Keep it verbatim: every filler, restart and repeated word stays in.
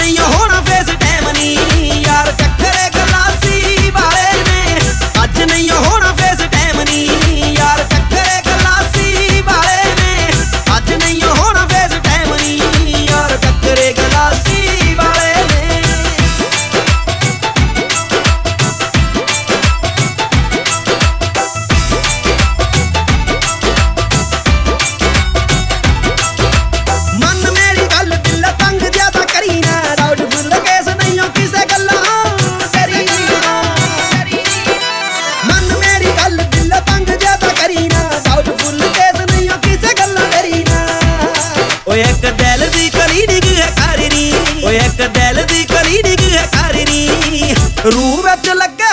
नहीं होना face time नी यार टक्करे गलासी वाले ने अज नहीं होना फेस टाइम नी यार टक्करे गलासी वाले ने अज नहीं होना फेस टाइम नी यार टक्करे गलासी वाले ने मन मेरी गल दिल तंग ज्यादा करी ना डाउटफुल केस नहीं हो किसे गल्ला करी मन मेरी गल दिल तंग ज्यादा करी ना डाउटफुल केस नहीं हो किसे गल्ला करी ना ओ एक दिल दी क्लिनिक है करनी ओ एक दिल दी क्लिनिक है करनी रूह विच लगे